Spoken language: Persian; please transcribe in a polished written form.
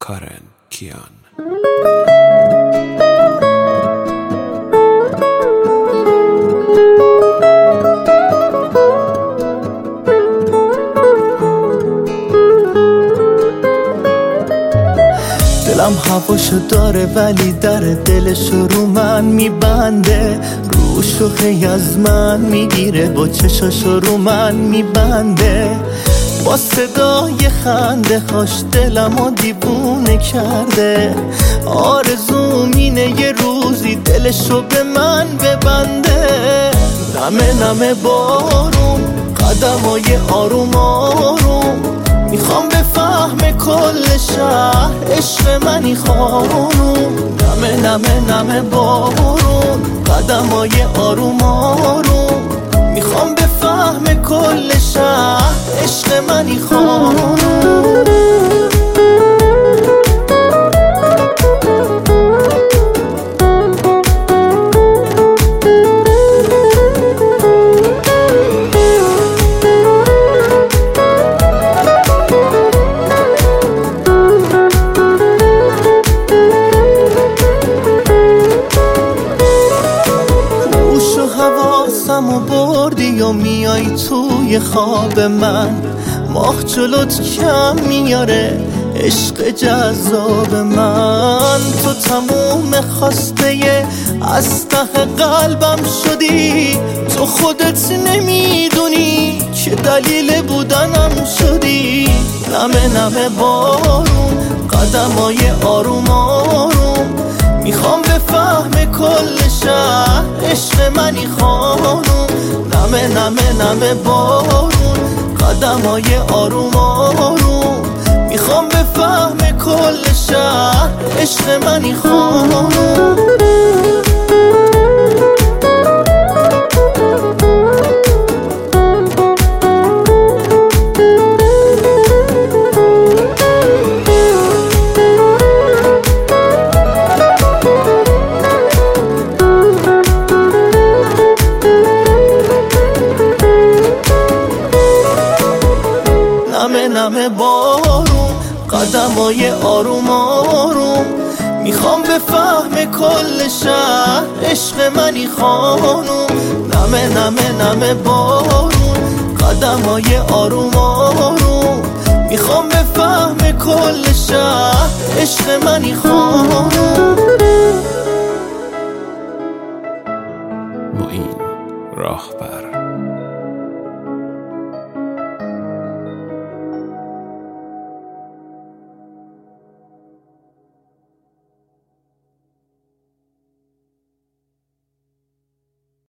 کارن کیان. دلم هواشو داره ولی در دلشو رو من میبنده، روشو هی از من میگیره و چشاشو رو من میبنده. با صدای خنده هاش دلمو دیوونه کرده، آرزوم اینه یه روزی دلشو به من ببنده. نمه نمه بارون، قدمای آروم آروم، میخوام بفهم کل شهر عشق منی خانوم. نمه نمه نمه بارون، قدمای آروم آروم، میخوام بفهم کل شهر عشق منی خانوم. حواسمو بردی و میای توی خواب من، ماه جلوت کم میاره عشق جذاب من. تو تموم خواسته از ته قلبم شدی، تو خودت نمیدونی که دلیل بودنم شدی. نمه نمه بارون، قدمای آروم آروم، میخوام بفهم کل شهر عشق منی خانوم. نمه نمه نمه بارون، قدمای آروم آروم، میخوام بفهم کل شهر عشق منی خانوم. نمه نمه بارون، قدمای آروم آروم، میخوام بفهم کل شهر عشق منی خانوم. نمه نمه نمه بارون، قدمای آروم آروم، میخوام بفهم کل شهر عشق منی خانوم. معین راهبر.